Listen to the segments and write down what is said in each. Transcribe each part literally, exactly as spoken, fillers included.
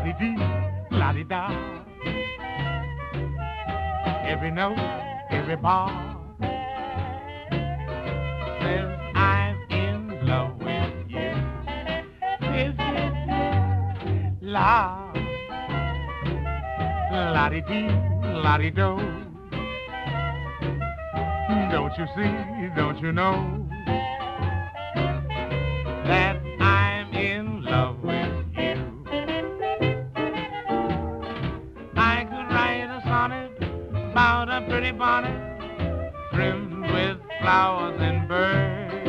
La-di-dee, la-di-da. Every note, every bar says I'm in love with you. This is la, la-di-dee, la-di-do. Don't you see, don't you know that I'm in love with you? I could write a sonnet about a pretty bonnet trimmed with flowers and birds.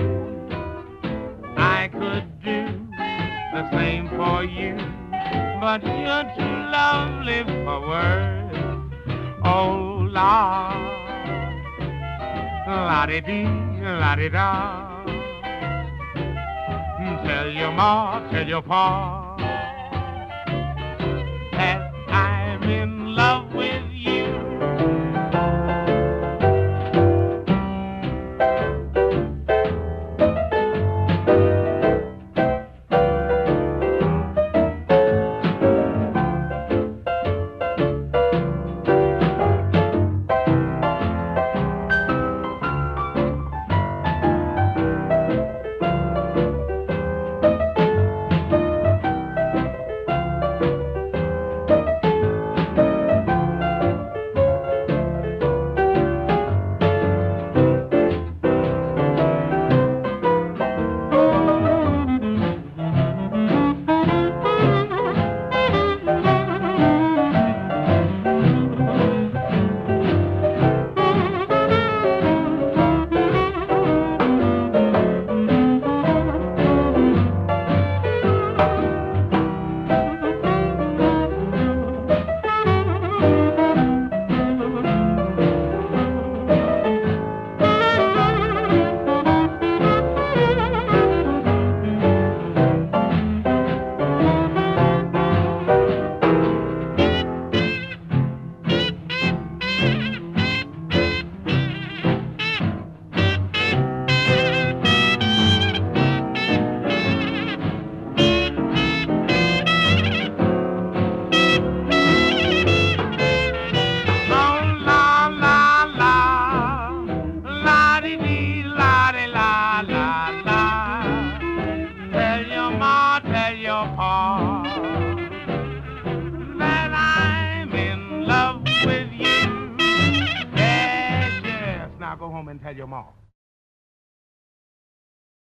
I could do the same for you, but you're too lovely for words. Oh, Lord, la-di-dee, la-di-da. Tell your ma, tell your pa that I'm in love with you. Tell your pa that I'm in love with you. Yes, yes. Now go home and tell your ma.